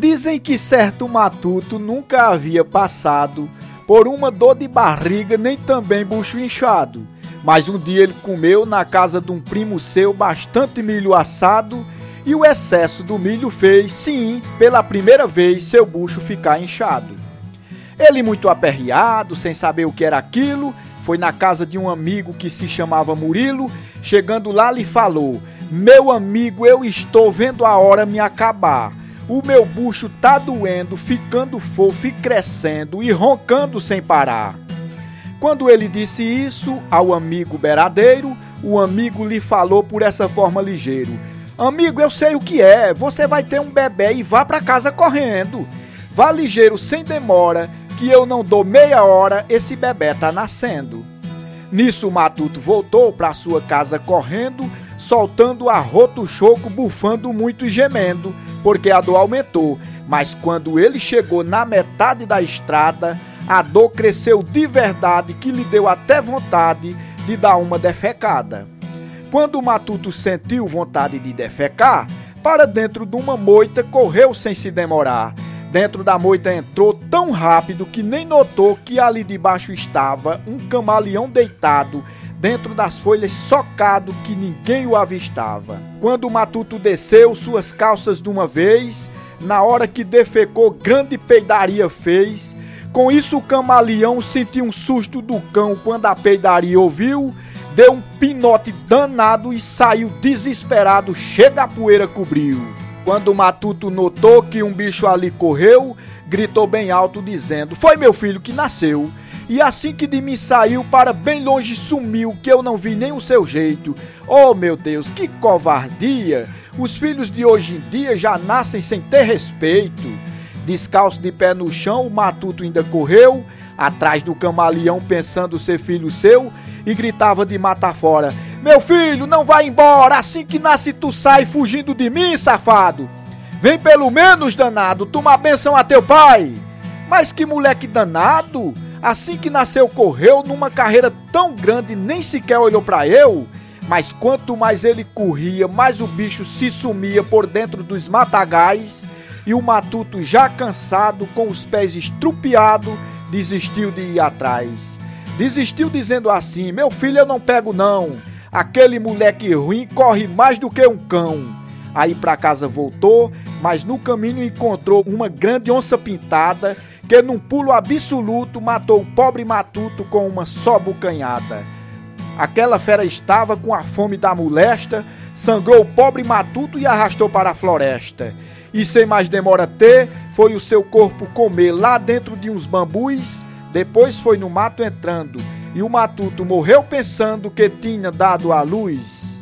Dizem que certo matuto nunca havia passado por uma dor de barriga nem também bucho inchado. Mas um dia ele comeu na casa de um primo seu bastante milho assado e o excesso do milho fez, sim, pela primeira vez seu bucho ficar inchado. Ele, muito aperreado, sem saber o que era aquilo, foi na casa de um amigo que se chamava Murilo. Chegando lá lhe falou: "Meu amigo, eu estou vendo a hora me acabar. O meu bucho tá doendo, ficando fofo e crescendo e roncando sem parar." Quando ele disse isso ao amigo beiradeiro, o amigo lhe falou por essa forma ligeiro: "Amigo, eu sei o que é, você vai ter um bebê e vá pra casa correndo. Vá ligeiro, sem demora, que eu não dou meia hora, esse bebê tá nascendo." Nisso o matuto voltou pra sua casa correndo, soltando arroto choco, bufando muito e gemendo, porque a dor aumentou. Mas quando ele chegou na metade da estrada, a dor cresceu de verdade, que lhe deu até vontade de dar uma defecada. Quando o matuto sentiu vontade de defecar, para dentro de uma moita correu sem se demorar. Dentro da moita entrou tão rápido que nem notou que ali debaixo estava um camaleão deitado, dentro das folhas socado, que ninguém o avistava. Quando o matuto desceu suas calças de uma vez, na hora que defecou grande peidaria fez. Com isso o camaleão sentiu um susto do cão quando a peidaria ouviu, deu um pinote danado e saiu desesperado, chega a poeira cobriu. Quando o matuto notou que um bicho ali correu, gritou bem alto dizendo: "Foi meu filho que nasceu. E assim que de mim saiu, para bem longe sumiu, que eu não vi nem o seu jeito. Oh meu Deus, que covardia! Os filhos de hoje em dia já nascem sem ter respeito." Descalço de pé no chão, o matuto ainda correu atrás do camaleão pensando ser filho seu e gritava de mata fora: "Meu filho, não vai embora, assim que nasce tu sai fugindo de mim, safado. Vem pelo menos, danado, tomar bênção a teu pai." Mas que moleque danado! Assim que nasceu correu numa carreira tão grande, nem sequer olhou pra eu. Mas quanto mais ele corria, mais o bicho se sumia por dentro dos matagais. E o matuto, já cansado, com os pés estrupiados, desistiu de ir atrás. Desistiu dizendo assim: "Meu filho, eu não pego não. Aquele moleque ruim corre mais do que um cão." Aí pra casa voltou, mas no caminho encontrou uma grande onça pintada, que num pulo absoluto matou o pobre matuto com uma só bucanhada. Aquela fera estava com a fome da molesta, sangrou o pobre matuto e arrastou para a floresta. E sem mais demora ter, foi o seu corpo comer lá dentro de uns bambus, depois foi no mato entrando, e o matuto morreu pensando que tinha dado à luz.